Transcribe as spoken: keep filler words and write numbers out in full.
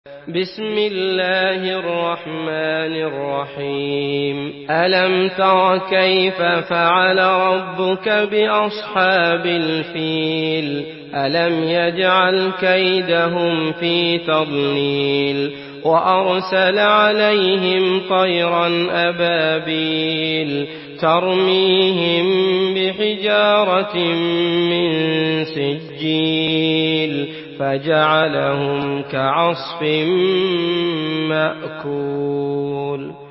بسم الله الرحمن الرحيم ألم تر كيف فعل ربك بأصحاب الفيل ألم يجعل كيدهم في تضليل وأرسل عليهم طيرا أبابيل ترميهم بحجارة من سجيل فجعلهم كعصف مأكول.